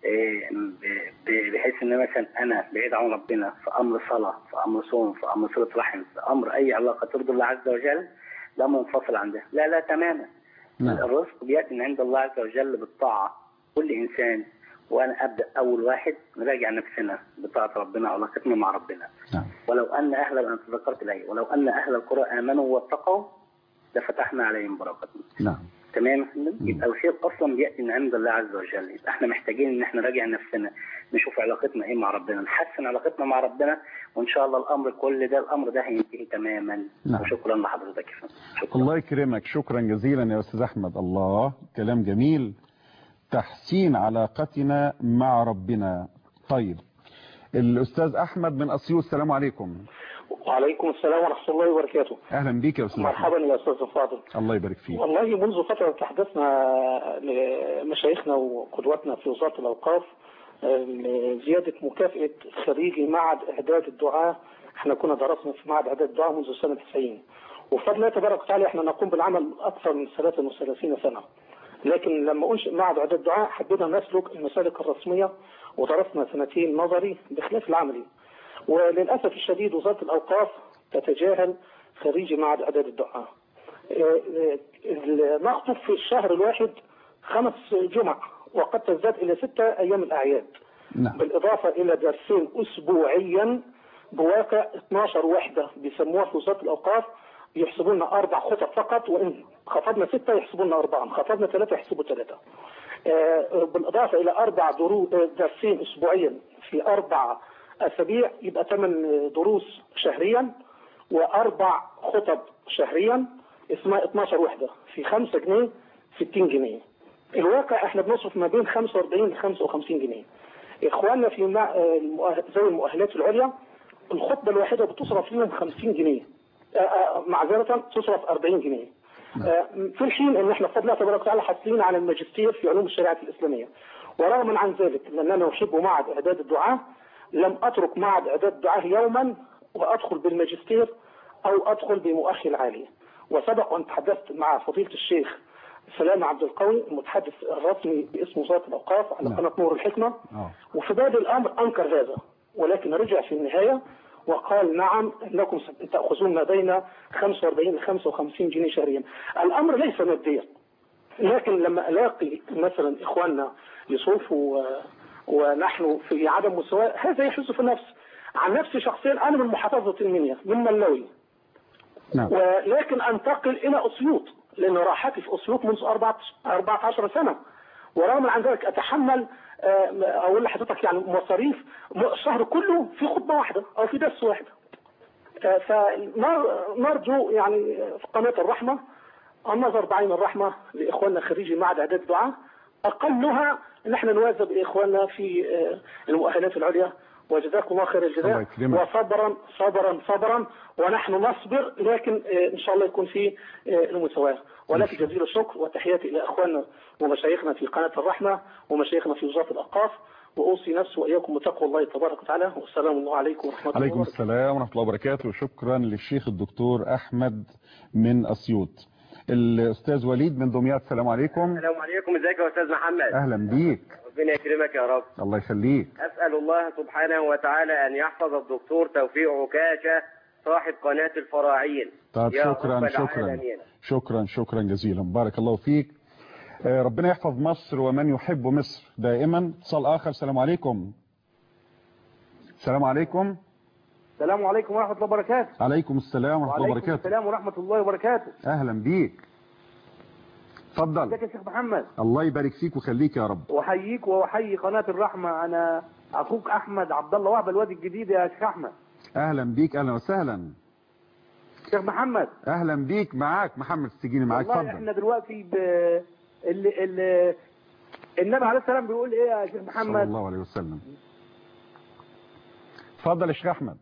بحيث ان مثلا انا بعيد عن ربنا في امر صلاه، في امر صوم، في امر صله رحم، في امر اي علاقه ترضي الله عز وجل، ده منفصل عن ده. لا لا تماما. الرزق بياتي من عند الله عز وجل بالطاعه. كل انسان وانا ابدا اول واحد نراجع نفسنا بطاعه ربنا وعلاقتنا مع ربنا. ولو ان اهل انا تذكرت الايه، ولو ان اهل القرى امنوا واتقوا لفتحنا عليهم بركات. نعم. تمام. يبقى الخير اصلا بياتي من عند الله عز وجل. يبقى احنا محتاجين ان احنا نراجع نفسنا، نشوف علاقتنا ايه مع ربنا، نحسن علاقتنا مع ربنا، وان شاء الله الامر ده هينتهي تماما. نعم. وشكرا لحضرتك يا فندم. الله يكرمك. شكرا جزيلا يا استاذ احمد. الله، كلام جميل. تحسين علاقتنا مع ربنا. طيب، الاستاذ احمد من اسيوط. السلام عليكم. وعليكم السلام ورحمة الله وبركاته. أهلا بك يا أستاذ. مرحبا يا أستاذ فاضل. الله يبارك فيك. والله منذ فترة تحدثنا لمشايخنا وقدواتنا في وزارة الأوقاف زيادة مكافأة خريجي معهد إعداد الدعاة. احنا كنا درسنا في معهد إعداد الدعاة منذ سنة 90، وبفضل الله تبارك وتعالى احنا نقوم بالعمل أكثر من 33 سنة. لكن لما أنشئ معهد إعداد الدعاة حبينا نسلك المسالك الرسمية ودرسنا 2 سنين نظري بخلاف العملي. وللأسف الشديد وزارة الأوقاف تتجاهل خريجي معهد إعداد الدعاة. نخطب في الشهر الواحد 5 جمع وقد تزداد إلى 6 أيام الأعياد. نعم. بالإضافة إلى درسين أسبوعيا بواقع 12 وحدة بيسموها في وزارة الأوقاف، يحسبوا لنا 4 خطب فقط، وإن خطبنا 6 يحسبوا لنا 4، خطبنا 3 يحسبوا 3. بالإضافة إلى 4 درسين أسبوعيا في 4 أسابيع، يبقى 8 دروس شهريا و4 خطب شهريا، اسمها 12 وحدة في 5 جنيه 60 جنيه. الواقع احنا بنصرف ما بين 45 ل 55 جنيه. اخواننا في ذوي المؤهلات العليا الخطبة الواحدة بتصرف لهم 50 جنيه، معذرة تصرف 40 جنيه. في الحين ان احنا بفضل الله تبارك وتعالى حاصلين على الماجستير في علوم الشريعة الإسلامية، ورغم عن ذلك لأننا نحب معهد إعداد الدعاة لم أترك معهد إعداد الدعاة يوما وأدخل بالماجستير أو أدخل بمؤهل عالي. وسبق وأن تحدثت مع فضيلة الشيخ سلام عبد القوي المتحدث الرسمي باسم وزارة الأوقاف على قناة نور الحكمة، وفي بداية الأمر أنكر هذا، ولكن رجع في النهاية وقال نعم انكم تأخذون ما بين 45 ل 55 جنيه شهريا. الامر ليس ماديا، لكن لما الاقي مثلا اخواننا يصوفوا ونحن في عدم مساواة هذا يحس في النفس. عن نفسي شخصيا انا من محافظة المنيا من ملوي، ولكن انتقل الى اسيوط لان راحتي في اسيوط منذ 14 سنة، ورغم عن ذلك اتحمل اقول لحضرتك يعني مصاريف الشهر كله في خطبه واحده او في درس واحد. فنرجو يعني في قناه الرحمه النظر بعين الرحمه لاخواننا خريجي معهد اعداد الدعاء، اقلها ان احنا نواظب اخواننا في المؤهلات العليا. وجزاكم الله خير الجزاء، وصبرا صبرا صبرا، ونحن نصبر، لكن ان شاء الله يكون في المساواه. ولكن جزيل الشكر وتحياتي الى اخواننا ومشايخنا في قناه الرحمه ومشايخنا في وزاره الاوقاف، واوصي نفسي واياكم بتقوى الله تبارك وتعالى، والسلام الله عليكم ورحمه الله وبركاته. عليكم السلام ورحمه الله وبركاته. شكرا للشيخ الدكتور احمد من اسيوط. الاستاذ وليد من دمياط، السلام عليكم. السلام عليكم، ازيك يا استاذ محمد؟ اهلا بيك. ربنا يكرمك يا رب. الله يخليك. اسال الله سبحانه وتعالى ان يحفظ الدكتور توفيق عكاشه صاحب قناه الفراعين. طيب شكرا جزيلا، بارك الله فيك. ربنا يحفظ مصر ومن يحب مصر دائما. اتصال اخر. السلام عليكم. السلام عليكم. السلام عليكم ورحمه الله وبركاته. عليكم السلام ورحمه الله وبركاته. وعليكم السلام ورحمه الله وبركاته. اهلا بيك، اتفضل. ازيك يا شيخ محمد؟ الله يبارك فيك ويخليك يا رب. واحييك واحيي قناه الرحمه. انا اخوك احمد عبد الله وهب الوادي الجديد يا شيخ احمد. اهلا بيك، اهلا وسهلا شيخ محمد. اهلا بيك، معاك محمد السجيني معاك، اتفضل. والله احنا دلوقتي النبي عليه السلام بيقول ايه يا شيخ محمد؟ صلى الله عليه وسلم. اتفضل يا شيخ احمد.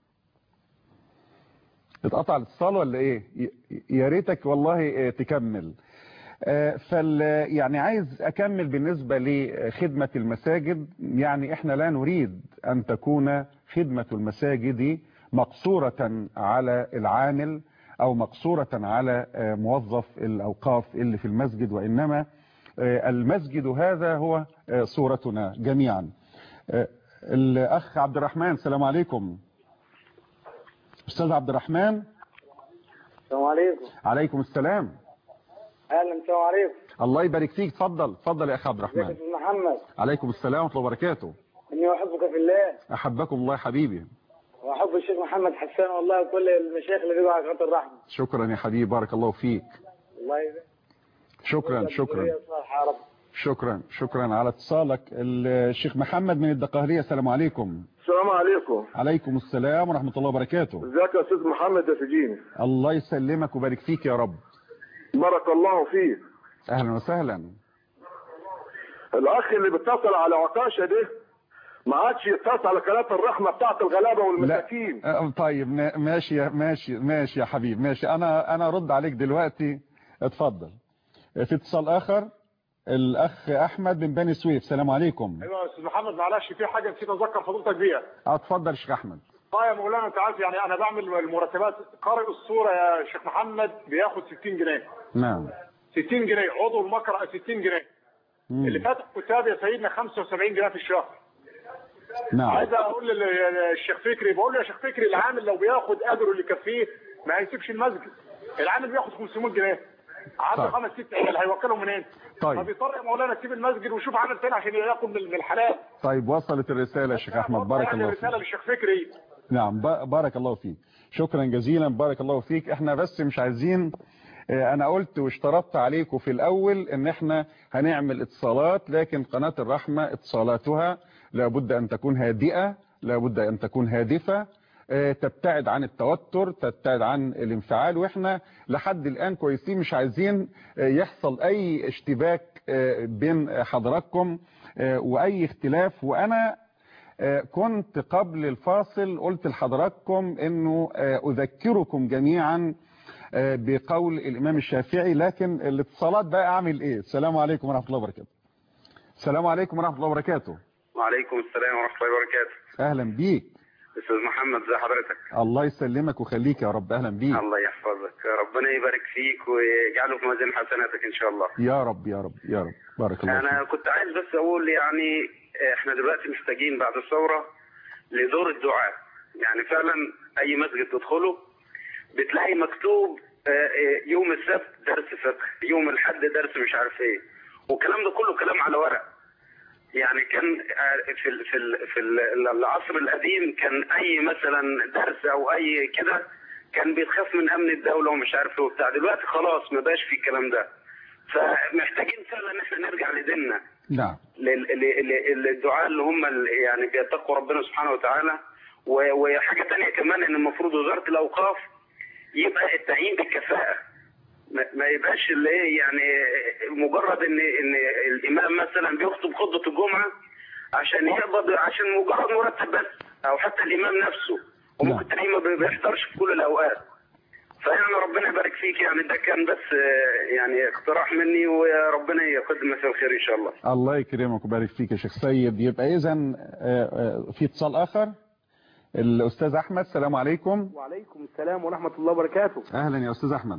اتقطع الاتصال ولا ايه؟ يا ريتك والله تكمل. يعني عايز اكمل بالنسبة لخدمة المساجد. يعني احنا لا نريد ان تكون خدمة المساجد مقصورة على العامل او مقصورة على موظف الاوقاف اللي في المسجد، وانما المسجد هذا هو صورتنا جميعا. الاخ عبد الرحمن، السلام عليكم. استاذ عبد الرحمن. السلام عليكم. عليكم السلام. اهلا، السلام عليكم. الله يبارك فيك، اتفضل يا اخ عبد الرحمن. ازيك يا محمد؟ عليكم السلام ورحمه الله وبركاته. اني احبك في الله. احبكم الله حبيبي. واحب الشيخ محمد حسان والله وكل المشايخ اللي بيجوا على قناه الرحمه. شكرا يا حبيبي، بارك الله فيك. الله يبارك. شكرا على اتصالك. الشيخ محمد من الدقهلية، السلام عليكم. السلام عليكم. عليكم السلام ورحمة الله وبركاته. ازيك يا استاذ محمد يا سجيني؟ الله يسلمك ويبارك فيك يا رب. بارك الله فيك. اهلا وسهلا. الاخ اللي بيتصل على عكاشه ده ما عادش يتصل على قناه الرحمه بتاعت الغلابه والمساكين. طيب ماشي يا حبيبي، ماشي. انا ارد عليك دلوقتي، اتفضل. في اتصال اخر، الاخ احمد من بني سويف، السلام عليكم. ايوه يا استاذ محمد، معلش في حاجه نسيت اذكر فضيلتك بيها. اتفضل يا شيخ احمد. طيب يا مولانا، انت عارف يعني انا بعمل المرتبات. قارئ الصوره يا شيخ محمد بياخد 60 جنيه. نعم 60 جنيه. عضو المقرأة 60 جنيه. اللي فات كتاب يا سيدنا 75 جنيه في الشهر. نعم. عايز اقول للشيخ فكري، بقول له يا شيخ فكري العامل لو بياخد اجره اللي يكفيه ما هيسيبش المسجد. العامل بياخد 500 جنيه. عنده 5-6 عيال هيوكلهم منين؟ طيب فبيضطر يا مولانا تسيب المسجد وشوف عامل تاني عشان ياكل من الحلال. طيب وصلت الرساله يا شيخ احمد، بارك الله فيك. الرساله للشيخ فكري. نعم بارك الله فيك، شكرا جزيلا، بارك الله فيك. احنا بس مش عايزين، انا قلت واشترطت عليكم في الاول ان احنا هنعمل اتصالات، لكن قناة الرحمة اتصالاتها لابد ان تكون هادئة، لابد ان تكون هادفة، تبتعد عن التوتر، تبتعد عن الانفعال. واحنا لحد الان كويسين، مش عايزين يحصل اي اشتباك بين حضراتكم واي اختلاف. وانا كنت قبل الفاصل قلت لحضراتكم انه اذكركم جميعا بقول الامام الشافعي، لكن الاتصالات بقى اعمل ايه؟ السلام عليكم ورحمة الله وبركاته. السلام عليكم ورحمة الله وبركاته. وعليكم السلام ورحمة الله وبركاته. أهلا بيك أستاذ محمد، ازي حضرتك؟ الله يسلمك ويخليك يا رب. أهلا بيك. الله يحفظك، ربنا يبارك فيك ويجعله في ميزان حسناتك إن شاء الله. يا رب يا رب يا رب. بارك الله فيك. أنا كنت عايز بس أقول يعني إحنا دلوقتي محتاجين بعد الثورة لدور الدعاء. يعني فعلا أي مسجد تدخله بتلاقي مكتوب يوم السبت درس فقه، يوم الحد درس مش عارف إيه، والكلام ده كله كلام على ورق. يعني كان في العصر القديم كان اي مثلا درس او اي كده كان بيتخاف من امن الدوله ومش عارف ايه وبتاع. دلوقتي خلاص ما بقاش في الكلام ده، فمحتاجين فعلا ان احنا نرجع لديننا. نعم. للدعاء اللي هم يعني بيتقوا ربنا سبحانه وتعالى. وحاجه ثانيه كمان، ان المفروض وزاره الاوقاف يبقى التعيين بالكفاءه، ما يبقاش اللي ايه يعني مجرد ان الامام مثلا بيخطب خطبه الجمعه عشان يقبض، عشان مجرد مرتب بس، او حتى الامام نفسه وممكن تلاقيه ما بيحضرش في كل الاوقات. فيعني ربنا يبارك فيك، يعني ده كان بس يعني اقتراح مني، وربنا يقدم مساء الخير ان شاء الله. الله يكرمك ويبارك فيك يا شيخ سيد. يبقى اذا في اتصال اخر، الاستاذ احمد. السلام عليكم. وعليكم السلام ورحمه الله وبركاته. اهلا يا استاذ احمد.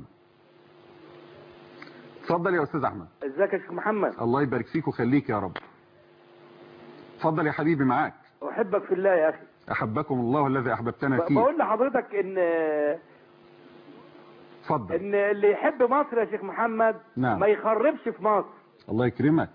اتفضل يا استاذ احمد. ازيك يا شيخ محمد؟ الله يبارك فيك ويخليك يا رب. اتفضل يا حبيبي معاك. احبك في الله يا اخي. احبكم الله الذي احببتنا فيه. بقول لحضرتك ان اتفضل. ان اللي يحب مصر يا شيخ محمد نعم. ما يخربش في مصر. الله يكرمك.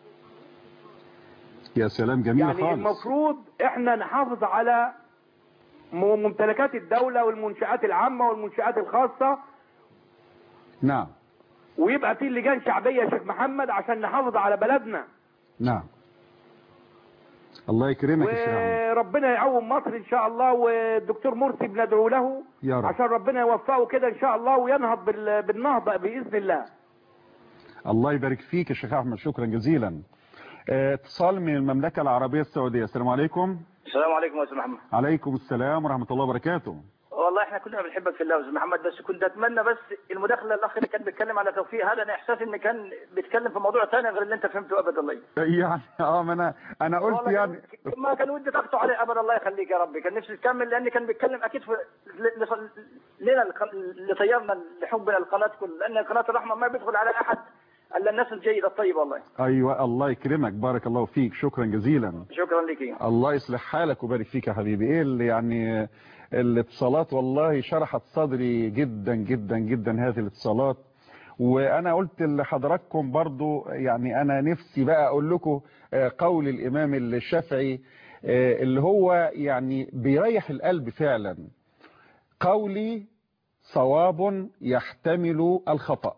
يا سلام، جميل يعني خالص. يعني المفروض احنا نحافظ على ممتلكات الدولة والمنشآت العامة والمنشآت الخاصة. نعم. ويبقى في لجان شعبية يا شيخ محمد عشان نحافظ على بلدنا. نعم. الله يكرمك يا شيخ محمد. وربنا يعوم مصر ان شاء الله، والدكتور مرسي بندعو له يا رب عشان ربنا يوفقه كده ان شاء الله وينهض بالنهضة بإذن الله. الله يبارك فيك يا شيخ احمد، شكرا جزيلا. اتصال من المملكة العربية السعودية. السلام عليكم. السلام عليكم يا استاذ محمد. عليكم السلام ورحمة الله وبركاته. والله احنا كلنا بنحبك في الله يا استاذ محمد، بس كنت اتمنى بس المداخله الاخ اللي كان بيتكلم على توفيق هذا، انا احساسي ان كان بيتكلم في موضوع ثاني غير اللي انت فهمته ابدا. الله يعني ما انا قلت يعني ما كان ودي تقطع عليه ابدا. الله يخليك يا ربي، كان نفسي تكمل لان كان بيتكلم اكيد في لنا اللي طيرنا لحبنا القناه كل، لان قناه الرحمه ما بيدخل على احد الا الناس الجيده الطيبه. والله ايوه. الله يكرمك، بارك الله فيك، شكرا جزيلا. شكرا لك. الله يصلح حالك ويبارك فيك يا حبيبي. ايه اللي يعني الاتصالات والله شرحت صدري جدا جدا جدا هذه الاتصالات. وانا قلت لحضراتكم برضو يعني انا نفسي بقى اقول لكم قول الامام الشافعي اللي هو يعني بيريح القلب فعلا: قولي صواب يحتمل الخطأ،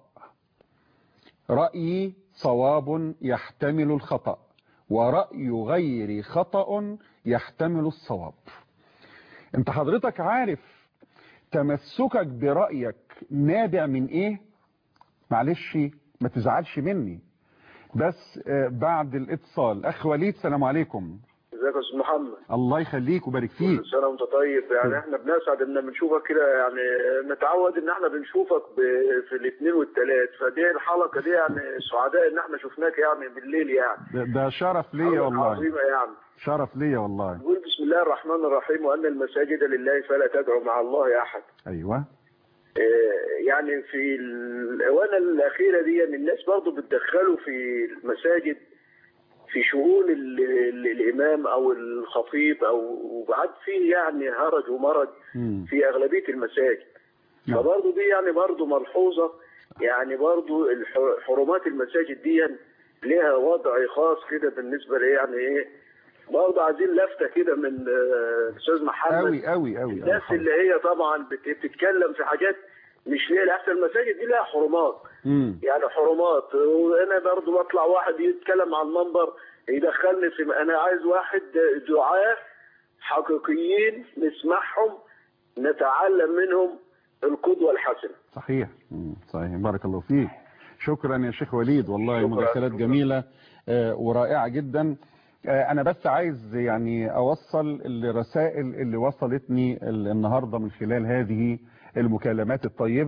رأيي صواب يحتمل الخطأ، ورأي غيري خطأ يحتمل الصواب. انت حضرتك عارف تمسكك برأيك نابع من ايه؟ معلش ما تزعلش مني، بس بعد الاتصال. اخ وليد، السلام عليكم. ازيك يا استاذ محمد؟ الله يخليك وبارك فيك. كل سنه وانت طيب. يعني احنا بنسعد ان بنشوفك كده، يعني نتعود ان احنا بنشوفك في الاثنين والثلاث، فدي الحلقه دي يعني سعداء ان احنا شفناك يعني بالليل. يعني ده شرف ليا والله. عظيمه يعني. شرف ليا والله. نقول بسم الله الرحمن الرحيم: وان المساجد لله فلا تدعوا مع الله احد. ايوه. يعني في الاونه الاخيره دي الناس برضو بتدخلوا في المساجد في شؤون الامام او الخطيب، او بعد فيه يعني هرج ومرج في اغلبيه المساجد. فبرضو دي يعني برضو ملحوظه، يعني برضو حرمات المساجد دي لها وضع خاص كده بالنسبه لي. يعني ايه برضه عايزين لفته كده من الاستاذ محمد. قوي قوي قوي. الناس اللي هي طبعا بتتكلم في حاجات مش ليه، احسن المساجد دي لها حرمات. يعني حرمات. وانا برضه بطلع واحد يتكلم على المنبر يدخلني في، انا عايز واحد دعاة حقيقيين نسمعهم نتعلم منهم القدوه الحسنه. صحيح. صحيح. بارك الله فيك. شكرا يا شيخ وليد، والله مداخلات جميله ورائعه جدا. انا بس عايز يعني اوصل الرسائل اللي وصلتني النهاردة من خلال هذه المكالمات الطيبة.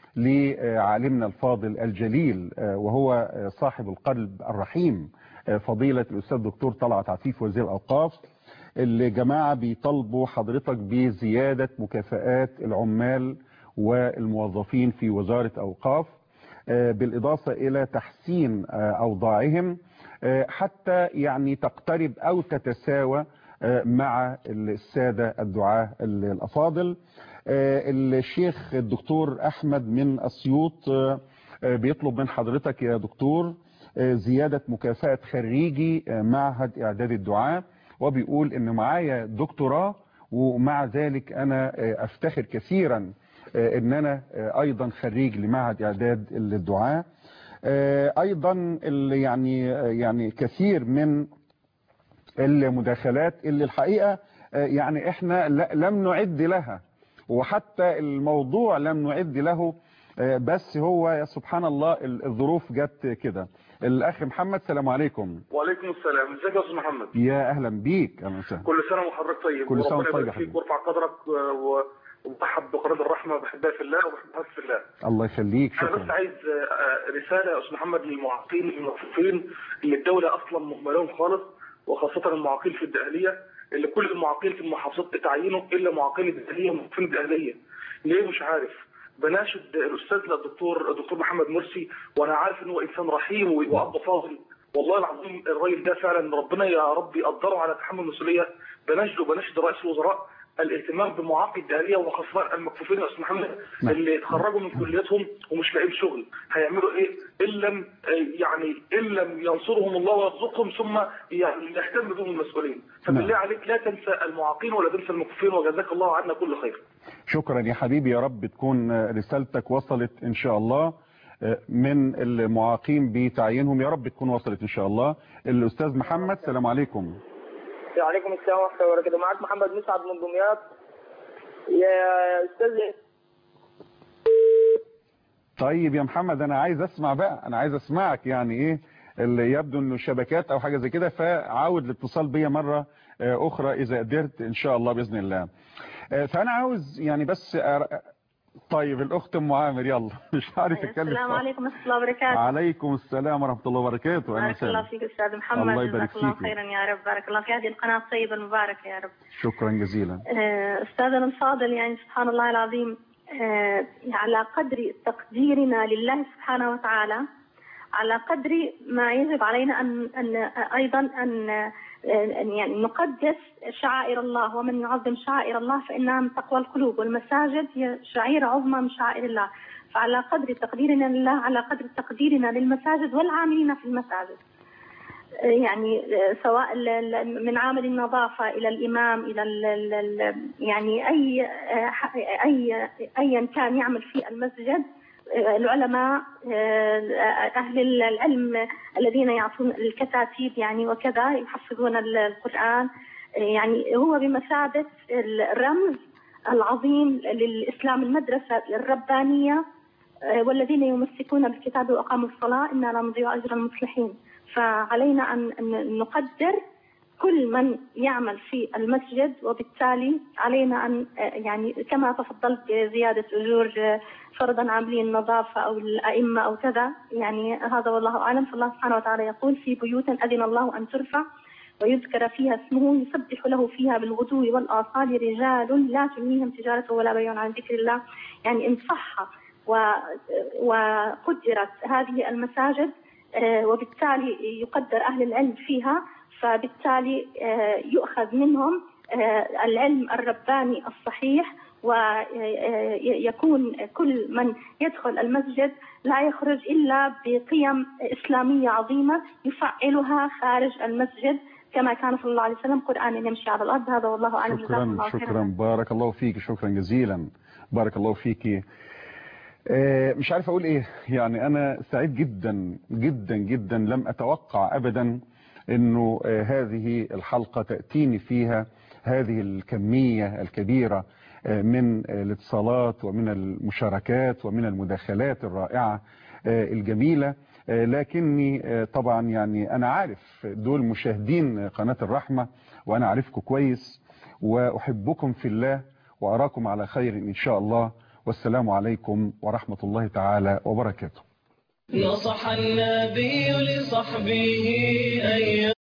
لعالمنا الفاضل الجليل وهو صاحب القلب الرحيم فضيلة الأستاذ دكتور طلعت عفيف وزير الأوقاف. الجماعة بيطالبوا حضرتك بزيادة مكافآت العمال والموظفين في وزارة أوقاف بالإضافة إلى تحسين أوضاعهم حتى يعني تقترب أو تتساوى مع السادة الدعاة الأفاضل. الشيخ الدكتور أحمد من أسيوط بيطلب من حضرتك يا دكتور زيادة مكافأة خريجي معهد إعداد الدعاة، وبيقول إن معايا دكتوراه ومع ذلك أنا أفتخر كثيرا إن أنا أيضا خريج لمعهد إعداد الدعاة. أيضا يعني كثير من المداخلات اللي الحقيقة يعني إحنا لم نعد لها، وحتى الموضوع لم نعد له، بس هو يا سبحان الله الظروف جت كده. الأخ محمد السلام عليكم. وعليكم السلام. ازيك يا أستاذ محمد؟ يا أهلا بيك. أهلا وسهلا. كل سنة وحضرتك طيب. كل سنة وربنا طيب يبارك فيك ويرفع قدرك ومرحب بقناة الرحمة، بحبها في الله وبحبها في الله. الله يخليك. شكرا. أنا بس عايز رسالة يا أستاذ محمد للمعاقين الموظفين اللي الدولة أصلا مهملهم خالص، وخاصة المعاقين في الدقهلية اللي كل المعاقين في المحافظات بتعينهم إلا معاقين الدقهلية موظفين الدقهلية. ليه مش عارف؟ بناشد الاستاذ الدكتور محمد مرسي، وانا عارف ان هو انسان رحيم واب فاضل، والله العظيم الراجل ده فعلا ربنا يا رب يقدره على تحمل المسؤوليه. بناشد رئيس الوزراء الاهتمام بمعاقي الدقهلية وخاصه المكفوفين يا استاذ محمد اللي اتخرجوا من كلياتهم ومش لاقيين شغل. هيعملوا ايه ان لم ينصرهم الله ويرزقهم ثم يعني يهتم بهم المسؤولين. فبالله عليك لا تنسى المعاقين ولا تنسى المكفوفين، وجزاك الله عنا كل خير. شكرا يا حبيبي، يا رب تكون رسالتك وصلت ان شاء الله من المعاقين بتعيينهم، يا رب تكون وصلت ان شاء الله. الاستاذ محمد السلام عليكم. وعليكم السلام ورحمه الله وبركاته. معك محمد مسعد من دمياط. يا استاذ طيب يا محمد انا عايز اسمع بقى، انا عايز اسمعك. يعني ايه اللي يبدو انه شبكات او حاجه زي كده، فعاود الاتصال بيا مره اخرى اذا قدرت ان شاء الله باذن الله. فانا عاوز يعني بس طيب الاخت ام عامر يلا مش عارف اتكلم. السلام عليكم ورحمه الله وبركاته. وعليكم السلام ورحمه الله وبركاته. بارك الله فيك استاذ محمد. الله يبارك جزاك الله فيك. خيرا يا رب. بارك الله في هذه القناه الطيبه المباركه يا رب. شكرا جزيلا. استاذنا الفاضل، يعني سبحان الله العظيم، على قدر تقديرنا لله سبحانه وتعالى، على قدر ما يجب علينا ان ايضا ان يعني نقدس شعائر الله، ومن يعظم شعائر الله فإنها من تقوى القلوب، والمساجد هي شعيرة عظمى من شعائر الله. فعلى قدر تقديرنا لله على قدر تقديرنا للمساجد والعاملين في المساجد، يعني سواء من عامل النظافة إلى الإمام إلى يعني أيا كان يعمل في المسجد، العلماء أهل العلم الذين يعطون الكتاتيب يعني وكذا يحفظون القرآن، يعني هو بمثابة الرمز العظيم للإسلام، المدرسة الربانية، والذين يمسكون بالكتاب وأقاموا الصلاة إنا لا نضيع أجر المصلحين. فعلينا أن نقدر كل من يعمل في المسجد، وبالتالي علينا أن يعني كما تفضلت بزيادة أجور فرضا عاملين النظافة أو الأئمة أو كذا، يعني هذا والله أعلم. فالله سبحانه وتعالى يقول في بيوت أذن الله أن ترفع ويذكر فيها اسمه يسبح له فيها بالغدو والآصال رجال لا تلهيهم تجارة ولا بيع عن ذكر الله. يعني إن صح وقدرت هذه المساجد وبالتالي يقدر أهل العلم فيها، فبالتالي يؤخذ منهم العلم الرباني الصحيح، ويكون كل من يدخل المسجد لا يخرج إلا بقيم إسلامية عظيمة يفعلها خارج المسجد، كما كان صلى الله عليه وسلم قرآن يمشي على الأرض. هذا والله أعلم. شكرا بارك الله فيك. شكرا جزيلا بارك الله فيك. مش عارف أقول إيه، يعني أنا سعيد جدا جدا جدا، لم أتوقع أبدا أنه هذه الحلقة تأتيني فيها هذه الكمية الكبيرة من الاتصالات ومن المشاركات ومن المداخلات الرائعة الجميلة. لكني طبعا يعني أنا عارف دول مشاهدين قناة الرحمة، وأنا عارفكم كويس وأحبكم في الله وأراكم على خير إن شاء الله، والسلام عليكم ورحمة الله تعالى وبركاته. نصح النبي لصحبه أن